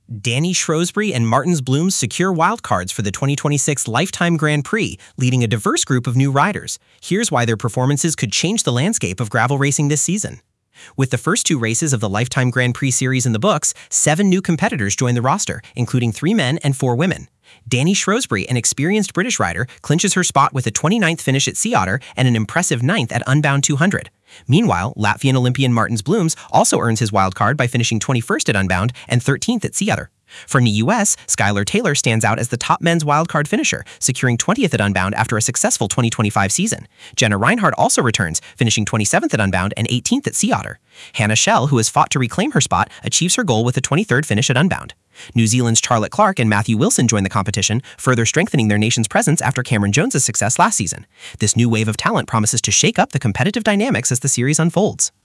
Danny Shrewsbury and Martins Blooms secure wildcards for the 2026 Lifetime Grand Prix, leading a diverse group of new riders. Here's why their performances could change the landscape of gravel racing this season. With the first two races of the Lifetime Grand Prix series in the books, 7 new competitors join the roster, including 3 men and 4 women. Danny Shrewsbury, an experienced British rider, clinches her spot with a 29th finish at Sea Otter and an impressive 9th at Unbound 200. Meanwhile, Latvian Olympian Martins Blooms also earns his wildcard by finishing 21st at Unbound and 13th at Sea Otter. From the U.S., Skylar Taylor stands out as the top men's wildcard finisher, securing 20th at Unbound after a successful 2025 season. Jenna Reinhardt also returns, finishing 27th at Unbound and 18th at Sea Otter. Hannah Schell, who has fought to reclaim her spot, achieves her goal with a 23rd finish at Unbound. New Zealand's Charlotte Clark and Matthew Wilson join the competition, further strengthening their nation's presence after Cameron Jones's success last season. This new wave of talent promises to shake up the competitive dynamics as the series unfolds.